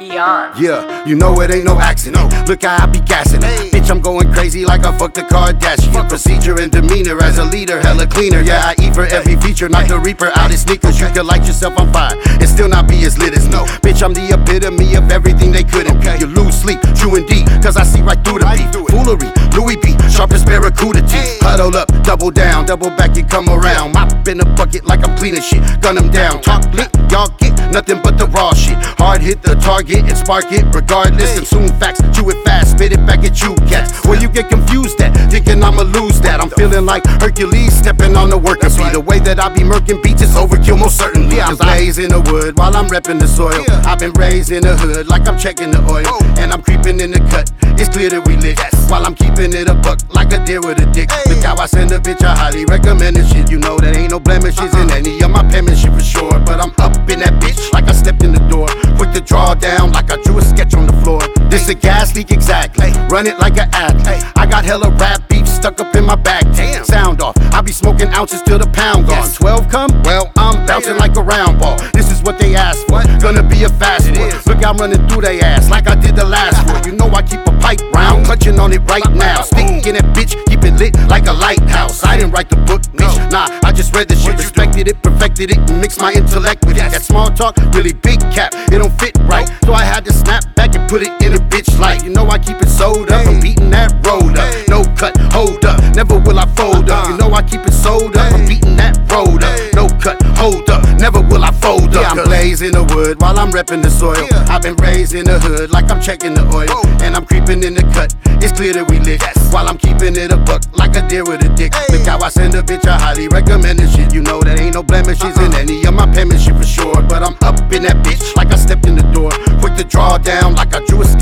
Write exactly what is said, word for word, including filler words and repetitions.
Beyond. Yeah, you know it ain't no accident. Look how I be gassing it. Bitch, I'm going crazy like I fucked the Kardashian. Procedure and demeanor as a leader, hella cleaner. Yeah, I eat for every feature, knock the reaper out his sneakers. You could light yourself on fire and still not be as lit as no. Bitch, I'm the epitome of everything they couldn't be. You lose sleep, true indeed, cause I see right through the beef. Foolery, Louis B, sharp as Barracuda teeth. Huddle up, double down, double back and come around. Mop in a bucket like I'm cleaning shit. Gun them down, talk lit, y'all get nothing but the raw shit. Hard hit the target and spark it regardless. Consume facts, chew it fast, spit it back at you cats. Where you get confused at, thinking I'ma lose that. I'm feeling like Hercules stepping on the worker bee. The way that I be murking beats is overkill most certainly. Yeah, I'm blaze in the wood while I'm repping the soil. I've been raised in the hood like I'm checking the oil. And I'm creeping in the cut, it's clear that we lit. While I'm keeping it a buck like a deer with a dick. Look how I send a bitch, I highly recommend this shit. You know that ain't no blemishes in any of my penmanship for sure. But I'm up in that bitch like I stepped in the door. Quick to draw down like I drew a sketch on the floor. This a gas leak exactly, run it like an athlete. I got hella rap beef stuck up in my back. Damn. Sound off, I be smoking ounces till the pound gone. Yes. twelve come? Well, I'm bouncing like a round ball. This is what they asked for, gonna be a fast one. Look, I'm running through they ass like I did the last one. You know I keep a pipe round, clutching on it right now. Stick in that bitch, keep it lit like a lighthouse. I didn't write the book, bitch, nah, I just read the shit. Respected it, perfected it, and mixed my intellect with it. That small talk, really big cap, it don't fit right. So I had to snap back and put it in a bitch light. You know I keep it sold up, I'm beating that road up. No cut, hold up, never will I fold up. You know I keep it sold up, I'm beating that road up. No cut, hold up, never will I fold up. I'm blazing the wood while I'm repping the soil. I've been raised in the hood like I'm checking the oil. And I'm creeping in the cut, it's clear that we lit. While I'm keeping it a buck like a deer with a dick. Look how I send a bitch, I highly recommend this shit. You know that ain't no blemishes in any of my penmanship for sure. But I'm up in that bitch like I stepped in the door. Quick to draw down like I drew a sketch